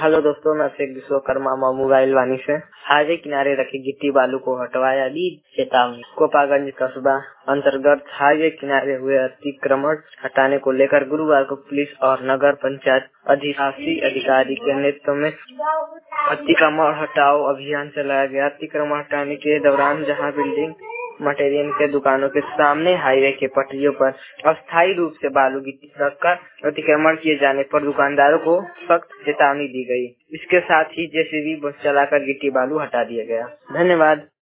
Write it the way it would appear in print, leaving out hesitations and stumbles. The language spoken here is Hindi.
हेलो दोस्तों, मैं शेख विश्वकर्मा मोबाइल वानी से। हाईवे किनारे रखी गिट्टी बालू को हटवाया दी चेतावनी। गोपागंज कस्बा अंतर्गत हाईवे किनारे हुए अतिक्रमण हटाने को लेकर गुरुवार को पुलिस और नगर पंचायत अधिशासी अधिकारी के नेतृत्व में अतिक्रमण हटाओ अभियान चलाया गया। अतिक्रमण हटाने के दौरान जहां बिल्डिंग मटेरियल के दुकानों के सामने हाईवे के पटरियों पर अस्थायी रूप से बालू गिट्टी रखकर अतिक्रमण किए जाने पर दुकानदारों को सख्त चेतावनी दी गई। इसके साथ ही जेसीबी बस चलाकर गिट्टी बालू हटा दिया गया। धन्यवाद।